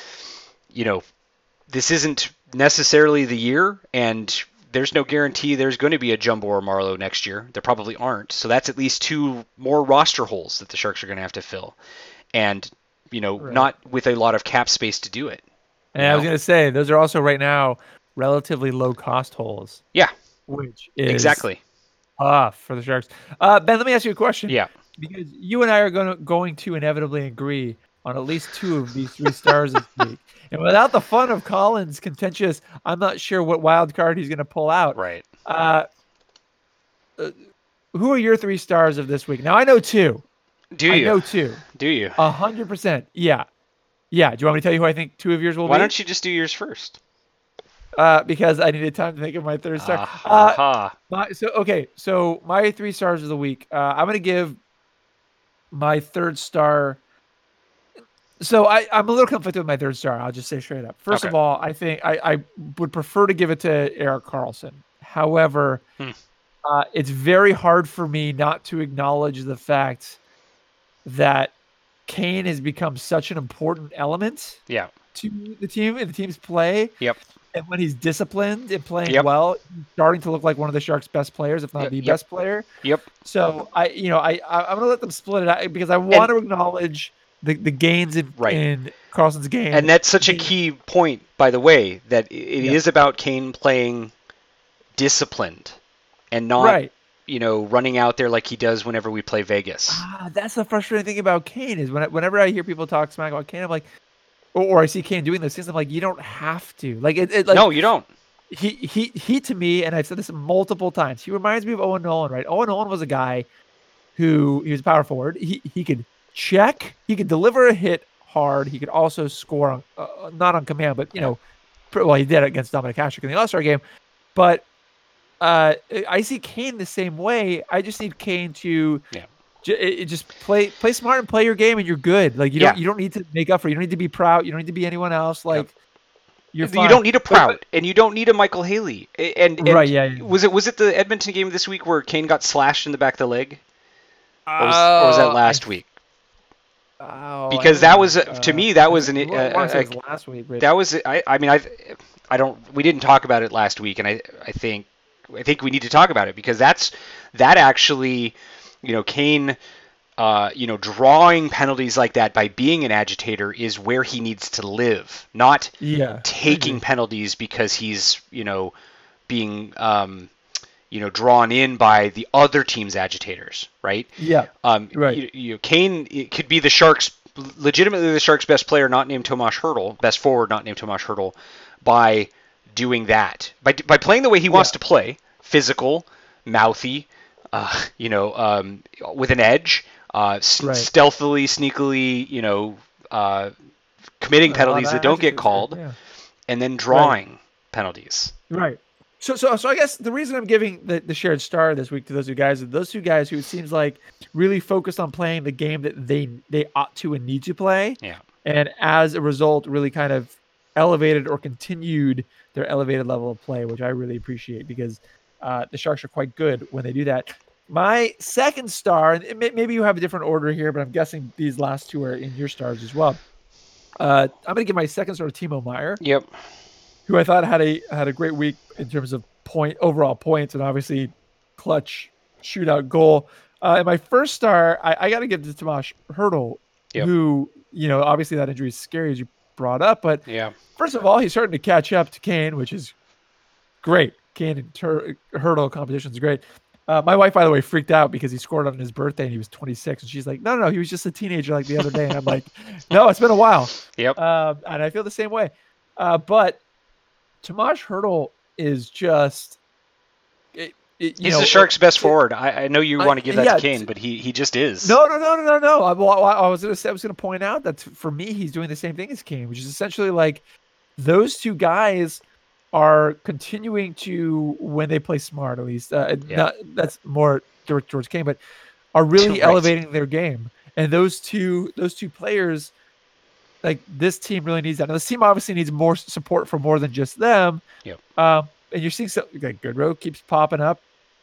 B: you know this isn't necessarily the year, and there's no guarantee there's going to be a Jumbo or Marlowe next year. There probably aren't. So that's at least two more roster holes that the Sharks are going to have to fill, and you know
A: Right.
B: not with a lot of cap space to do it.
A: And I was
B: No.
A: gonna say those are also right now relatively low cost holes,
B: Yeah,
A: which is
B: exactly.
A: tough for the Sharks. Uh, Ben, let me ask you a question.
B: Yeah.
A: Because you and I are going to going to inevitably agree on at least two of these three stars this week. And without the fun of Collins' contentious, I'm not sure what wild card he's going to pull out.
B: Right.
A: Uh, uh, who are your three stars of this week? Now, I know two.
B: Do
A: I
B: you?
A: know two.
B: Do you?
A: A hundred percent. Yeah. Yeah. Do you want me to tell you who I think two of yours will
B: Why
A: be?
B: don't you just do yours first?
A: Uh, because I needed time to think of my third star. Uh,
B: Aha.
A: my, so, okay. So my three stars of the week, uh, I'm going to give my third star. So I, I'm a little conflicted with my third star. I'll just say straight up. First of
B: Okay.
A: all, I think I, I would prefer to give it to Erik Karlsson. However,
B: Hmm.
A: uh, it's very hard for me not to acknowledge the fact that Kane has become such an important element
B: Yeah.
A: to the team and the team's play.
B: Yep.
A: And when he's disciplined and playing
B: Yep.
A: well, he's starting to look like one of the Sharks' best players, if not
B: Yep,
A: the
B: yep.
A: best player.
B: Yep.
A: So I, you know, I, I I'm gonna let them split it out because I want to acknowledge the, the gains in,
B: Right.
A: in Carlson's game.
B: And that's such a
A: the-
B: key point, by the way, that it it
A: Yeah.
B: is about Kane playing disciplined and not,
A: right.
B: you know, running out there like he does whenever we play Vegas.
A: Ah, that's the frustrating thing about Kane is when I, whenever I hear people talk smack about Kane, I'm like, or, or I see Kane doing those things, I'm like, you don't have to. Like it, it like
B: No, you don't.
A: he he he to me, and I've said this multiple times. He reminds me of Owen Nolan, right? Owen Nolan was a guy who he was a power forward. He he could check, he could deliver a hit hard. He could also score on uh, not on command, but you
B: Yeah.
A: know, pr- well he did it against Dominic Hasek in the All Star game. But uh, I see Kane the same way. I just need Kane to
B: Yeah.
A: It, it just play play smart and play your game, and you're good. Like you
B: Yeah.
A: don't you don't need to make up for it. You don't need to be proud. You don't need to be anyone else. Like
B: Yep.
A: you're
B: You
A: fine.
B: don't need a
A: But-
B: Prout,
A: but-
B: and you don't need a Michael Haley. A- And, and
A: Right, yeah, yeah.
B: was it was it the Edmonton game this week where Kane got slashed in the back of the leg, or was,
A: Oh,
B: or was that last
A: I-
B: week?
A: oh, I
B: Because
A: don't
B: that was
A: know.
B: uh, to me that was an
A: I
B: uh,
A: wanna say
B: uh,
A: it was last week. But
B: that was I I mean I I don't we didn't talk about it last week, and I I think I think we need to talk about it because that's that actually, you know, Kane. Uh, you know, drawing penalties like that by being an agitator is where he needs to live, not
A: yeah,
B: taking penalties because he's, you know, being, um, you know, drawn in by the other team's agitators, right?
A: yeah,
B: Um,
A: right.
B: You, you Kane it could be the Sharks, legitimately the Sharks' best player, not named Tomas Hertl, best forward, not named Tomas Hertl, by doing that, by by playing the way he wants
A: Yeah.
B: to play, physical, mouthy, uh, you know, um, with an edge. Uh, s-
A: Right.
B: stealthily, sneakily, you know, uh, committing
A: A lot
B: penalties
A: of
B: that don't get
A: adjectives there,
B: called,
A: yeah.
B: and then drawing penalties.
A: Right. So, so, so I guess the reason I'm giving the, the shared star this week to those two guys is those two guys who it seems like really focused on playing the game that they they ought to and need to play,
B: Yeah.
A: and as a result, really kind of elevated or continued their elevated level of play, which I really appreciate because uh, the Sharks are quite good when they do that. My second star, and it may, maybe you have a different order here, but I'm guessing these last two are in your stars as well. Uh, I'm going to give my second star to Timo Meyer,
B: Yep.
A: who I thought had a had a great week in terms of point overall points and obviously clutch shootout goal. Uh, and my first star, I, I got to give to Tomas Hertl,
B: Yep.
A: who, you know, obviously that injury is scary as you brought up, but
B: Yeah.
A: first of all, he's starting to catch up to Kane, which is great. Kane and Tur- Hertl competition is great. Uh, my wife, by the way, freaked out because he scored on his birthday and he was twenty-six. And she's like, no, no, no, he was just a teenager like the other day. And I'm like, no, it's been a while.
B: Yep.
A: Um, and I feel the same way. Uh, but Tomas Hertl is just, it, it, you
B: He's
A: know,
B: the Sharks'
A: it-
B: best
A: it-
B: forward. I, I know you
A: I-
B: want to give that
A: yeah,
B: to Kane, but he, he just is.
A: No, no, no, no, no, no. I, well, I, I was going to say, I was going to point out that for me, he's doing the same thing as Kane, which is essentially like those two guys are continuing to, when they play smart, at least, uh,
B: Yeah.
A: not, that's more direct towards Kane, but are really
B: Right.
A: elevating their game. And those two, those two players, like this team really needs that. Now, this team obviously needs more support from more than just them.
B: Yep.
A: Um, and you're seeing so like Goodrow keeps popping up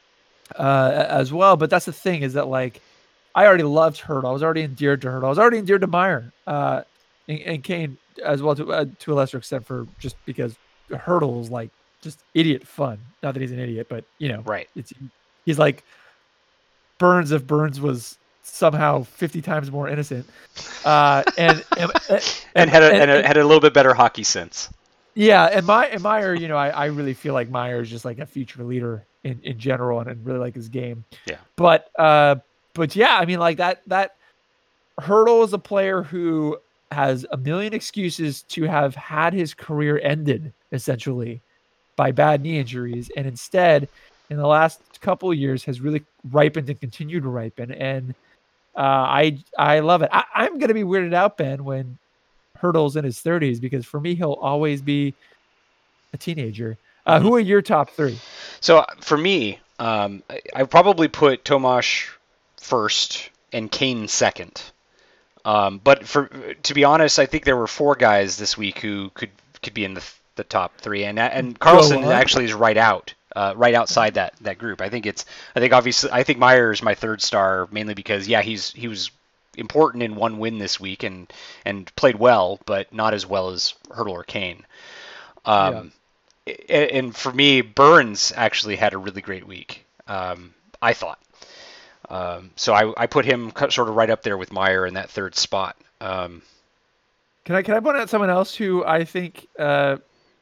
A: uh, as well. But that's the thing is that like I already loved Hertl. I was already endeared to Hertl. I was already endeared to Meyer uh, and, and Kane as well to uh, to a lesser extent for just because Hertl is like just idiot fun. Not that he's an idiot, but you know,
B: Right.
A: it's he's like Burns if Burns was somehow fifty times more innocent. Uh, and, and, and,
B: And had a,
A: and-
B: and a, had a little bit better hockey sense.
A: yeah, and my and Meyer, you know, I, I really feel like Meyer is just like a future leader in, in general, and, and really like his game.
B: Yeah.
A: But uh, but yeah, I mean, like that that Hertl is a player who has a million excuses to have had his career ended essentially by bad knee injuries, and instead, in the last couple of years, has really ripened and continued to ripen. And uh, I I love it. I, I'm gonna be weirded out, Ben, when Hertl's in his thirties, because for me he'll always be a teenager. Uh, who are your top three?
B: So uh, for me, um, I, I probably put Tomas first and Kane second. Um, but for to be honest, I think there were four guys this week who could could be in the the top three, and and Carlson
A: on.
B: actually is right out, uh, right outside that that group. I think it's I think obviously I think Meyer is my third star mainly because yeah he's he was important in one win this week and and played well, but not as well as Hertl or Kane. Um, a- and for me, Burns actually had a really great week. Um, I thought. Um, so I, I put him co- sort of right up there with Meyer in that third spot. Um,
A: Can I can I point out someone else who I think uh,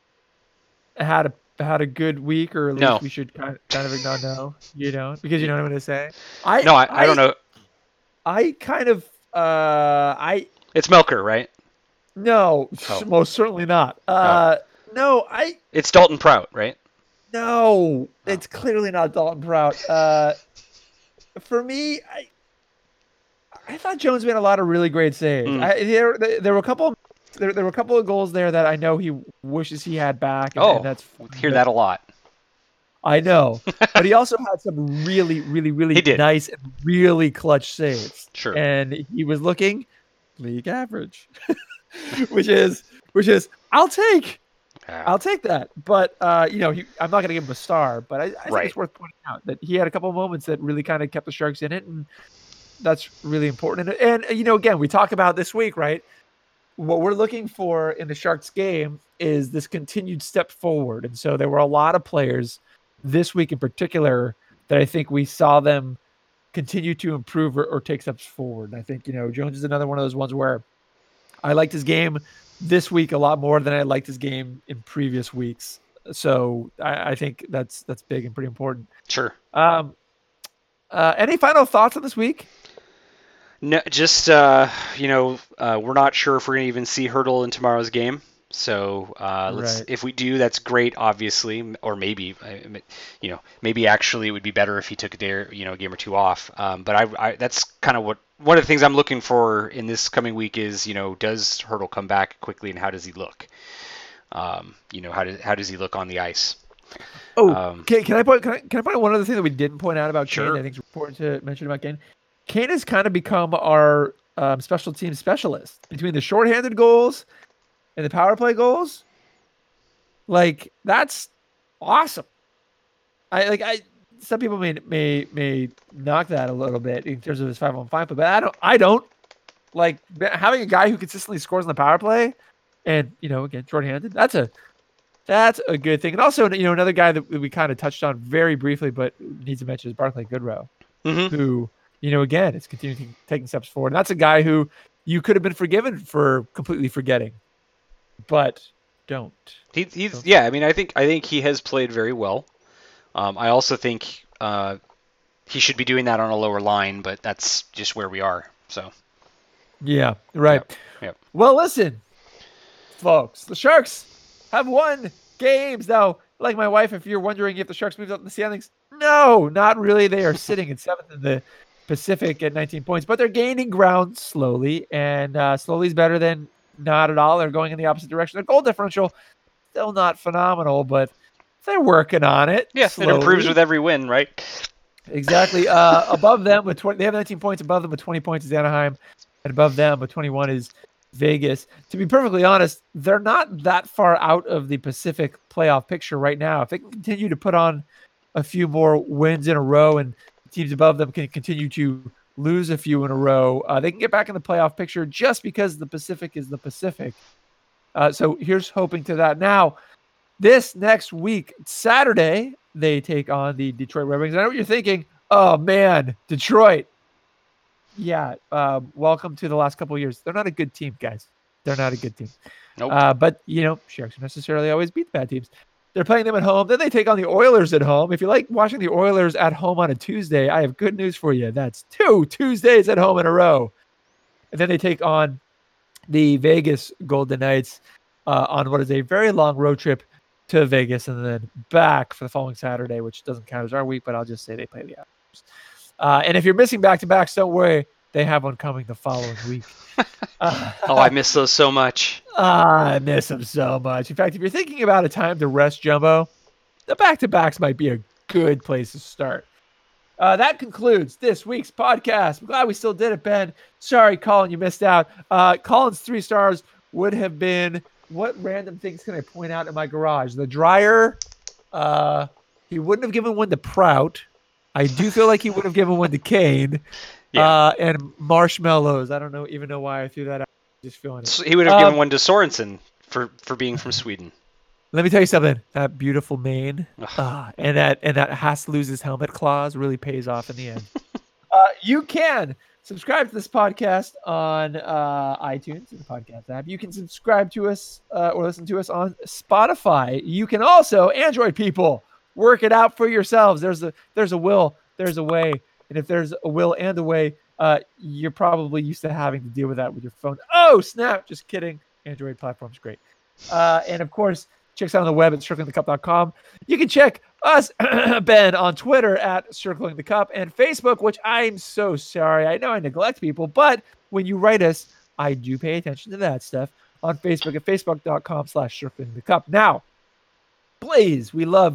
A: had a had a good week, or at
B: No.
A: least we should kind of, kind of ignore? No, you don't, because you know what I'm going to say. I
B: no, I, I don't know.
A: I kind of uh, I
B: It's Melker, right?
A: no,
B: Oh.
A: most certainly not. Uh, no, I
B: It's Dalton Prout, right?
A: no, it's clearly not Dalton Prout. Uh, for me, I I thought Jones made a lot of really great saves.
B: Mm.
A: I, there, there were a couple. There, there were a couple of goals there that I know he wishes he had back. And,
B: Oh,
A: and that's
B: we hear that a lot.
A: I know, but he also had some really, really, really
B: He did.
A: nice and really clutch saves.
B: Sure.
A: And he was looking league average, which is which is I'll take.
B: Yeah.
A: I'll take that. But uh, you know, he, I'm not going to give him a star, but I, I think
B: Right.
A: it's worth pointing out that he had a couple of moments that really kind of kept the Sharks in it, and that's really important. And, and you know, again, we talk about this week, right? What we're looking for in the Sharks game is this continued step forward. And so there were a lot of players this week in particular that I think we saw them continue to improve or, or take steps forward. And I think, you know, Jones is another one of those ones where I liked his game this week a lot more than I liked his game in previous weeks. So I, I think that's that's big and pretty important.
B: Sure.
A: Um, uh, any final thoughts on this week?
B: No, just uh, you know, uh, we're not sure if we're gonna even see Hertl in tomorrow's game. So uh, let's,
A: Right.
B: if we do, that's great, obviously, or maybe, you know, maybe actually it would be better if he took a day, or, you know, a game or two off. Um, but I, I that's kind of what one of the things I'm looking for in this coming week is, you know, does Hertl come back quickly, and how does he look? Um, you know, how does how does he look on the ice?
A: Oh,
B: Um,
A: can, can I point can I, can I point out one other thing that we didn't point out about
B: Sure.
A: Kane? I think it's important to mention about Kane. Kane has kind of become our um, special team specialist between the shorthanded goals and the power play goals. Like, that's awesome. I like I some people may may may knock that a little bit in terms of his five on five, but I don't I don't like having a guy who consistently scores on the power play and, you know, again, shorthanded. That's a that's a good thing. And also, you know, another guy that we kind of touched on very briefly, but needs to mention is Barclay Goodrow,
B: mm-hmm.
A: who, you know, again, is continuing taking steps forward. And that's a guy who you could have been forgiven for completely forgetting, but don't.
B: He, he's
A: don't.
B: yeah. I mean, I think I think he has played very well. Um, I also think uh, he should be doing that on a lower line, but that's just where we are. So.
A: Yeah, right.
B: Yep. Yep.
A: Well, listen, folks, the Sharks have won games. Now, like my wife, if you're wondering if the Sharks moved up in the standings, no, not really. They are sitting in seventh in the Pacific at nineteen points, but they're gaining ground slowly, and uh, slowly is better than not at all. They're going in the opposite direction. Their goal differential, still not phenomenal, but they're working on it.
B: Yeah,
A: slowly.
B: It improves with every win, right?
A: Exactly. Uh, above them with twenty, they have nineteen points. Above them with twenty points is Anaheim, and above them with twenty-one is Vegas. To be perfectly honest, they're not that far out of the Pacific playoff picture right now. If they can continue to put on a few more wins in a row, and teams above them can continue to lose a few in a row, uh, they can get back in the playoff picture just because the Pacific is the Pacific. Uh, so here's hoping to that. Now, this next week, Saturday, they take on the Detroit Red Wings. I know what you're thinking. Oh, man, Detroit. Yeah, um, welcome to the last couple of years. They're not a good team, guys. They're not a good team.
B: Nope.
A: Uh, but, you know, Sharks necessarily always beat the bad teams. They're playing them at home. Then they take on the Oilers at home. If you like watching the Oilers at home on a Tuesday, I have good news for you. That's two Tuesdays at home in a row. And then they take on the Vegas Golden Knights uh, on what is a very long road trip to Vegas and then back for the following Saturday, which doesn't count as our week, but I'll just say they play the Islanders. Uh, and if you're missing back-to-backs, don't worry. They have one coming the following week. Uh,
B: oh, I miss those so much.
A: I miss them so much. In fact, if you're thinking about a time to rest Jumbo, the back-to-backs might be a good place to start. Uh, that concludes this week's podcast. I'm glad we still did it, Ben. Sorry, Colin, you missed out. Uh, Colin's three stars would have been, what random things can I point out in my garage? The dryer. Uh, he wouldn't have given one to Prout. I do feel like he would have given one to Kane.
B: Yeah.
A: Uh, and marshmallows. I don't know even know why I threw that out. Just feeling it.
B: So he would have
A: um,
B: given one to Sorensen for, for being from Sweden.
A: Let me tell you something. That beautiful mane uh, and that and that has to lose his helmet clause really pays off in the end. uh, you can subscribe to this podcast on uh, iTunes, the podcast app. You can subscribe to us uh, or listen to us on Spotify. You can also, Android people, work it out for yourselves. There's a there's a will, there's a way. And if there's a will and a way, uh, you're probably used to having to deal with that with your phone. Oh, snap. Just kidding. Android platform's great. Uh, and, of course, check us out on the web at circling the cup dot com. You can check us, Ben, on Twitter at Circling the Cup and Facebook, which I'm so sorry. I know I neglect people, but when you write us, I do pay attention to that stuff on Facebook at facebook dot com slash circling the cup. Now, please, we love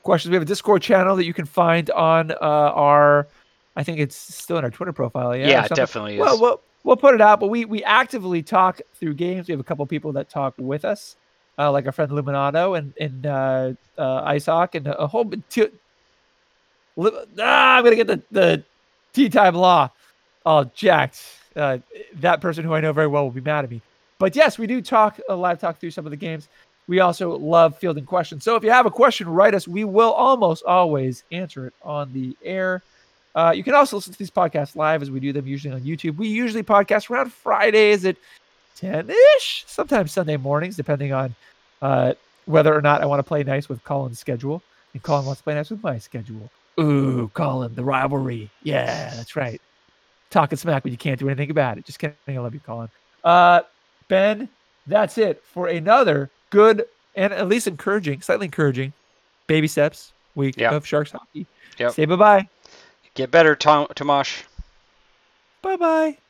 A: questions. We have a Discord channel that you can find on uh, our, I think it's still in our Twitter profile. Yeah,
B: yeah, it definitely
A: well,
B: is.
A: Well, we'll put it out, but we we actively talk through games. We have a couple people that talk with us, uh, like our friend Luminato and and uh, uh, Icehawk and a whole bit. T- ah, I'm gonna get the the Tea Time Law all jacked. Uh, that person who I know very well will be mad at me. But yes, we do talk a uh, live talk through some of the games. We also love fielding questions. So if you have a question, write us. We will almost always answer it on the air. Uh, you can also listen to these podcasts live as we do them usually on YouTube. We usually podcast around Fridays at ten-ish, sometimes Sunday mornings, depending on uh, whether or not I want to play nice with Colin's schedule. And Colin wants to play nice with my schedule. Ooh, Colin, the rivalry. Yeah, that's right. Talking smack, but you can't do anything about it. Just kidding. I love you, Colin. Uh, Ben, that's it for another good and at least encouraging, slightly encouraging baby steps week
B: yep.
A: of Sharks hockey.
B: Yep.
A: Say bye-bye.
B: Get better, Tom- Tomash.
A: Bye-bye.